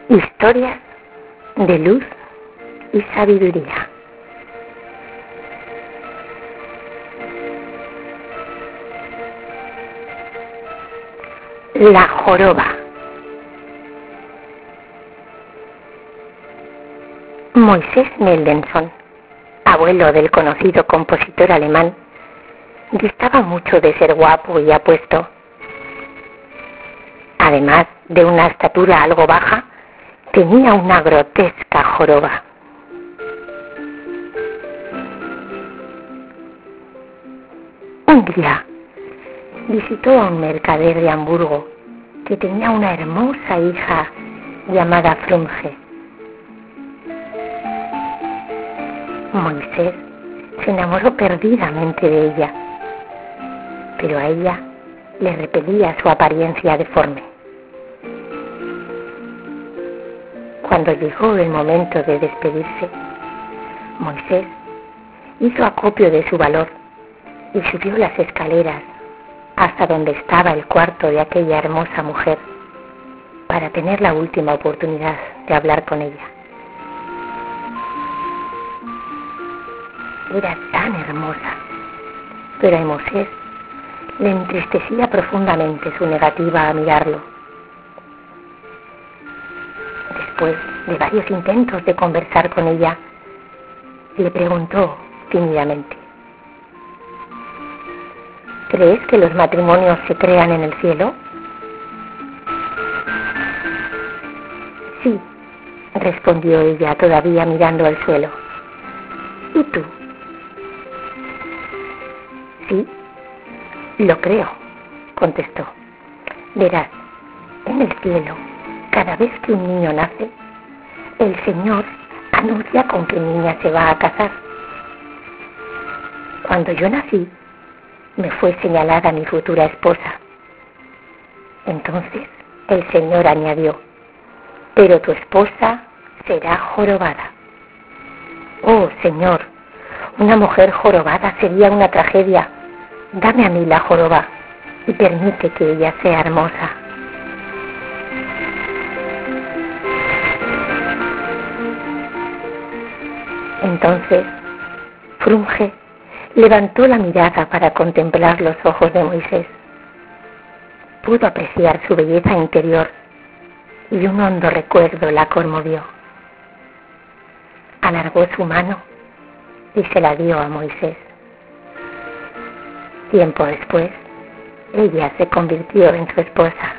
Historias de luz y sabiduría. La joroba. Moisés Mendelssohn, abuelo del conocido compositor alemán, distaba mucho de ser guapo y apuesto. Además de una estatura algo baja, tenía una grotesca joroba. Un día visitó a un mercader de Hamburgo que tenía una hermosa hija llamada Frunge. Moisés se enamoró perdidamente de ella, pero a ella le repelía su apariencia deforme. Cuando llegó el momento de despedirse, Moisés hizo acopio de su valor y subió las escaleras hasta donde estaba el cuarto de aquella hermosa mujer para tener la última oportunidad de hablar con ella. Era tan hermosa, pero a Moisés le entristecía profundamente su negativa a mirarlo. Después de varios intentos de conversar con ella, le preguntó tímidamente: ¿crees que los matrimonios se crean en el cielo? Sí, respondió ella, todavía mirando al suelo. ¿Y tú? Sí, lo creo, contestó. Verás, en el cielo, cada vez que un niño nace, el Señor anuncia con qué niña se va a casar. Cuando yo nací, me fue señalada mi futura esposa. Entonces el Señor añadió: pero tu esposa será jorobada. Oh, Señor, una mujer jorobada sería una tragedia. Dame a mí la joroba y permite que ella sea hermosa. Entonces, Frunge levantó la mirada para contemplar los ojos de Moisés. Pudo apreciar su belleza interior y un hondo recuerdo la conmovió. Alargó su mano y se la dio a Moisés. Tiempo después, ella se convirtió en su esposa.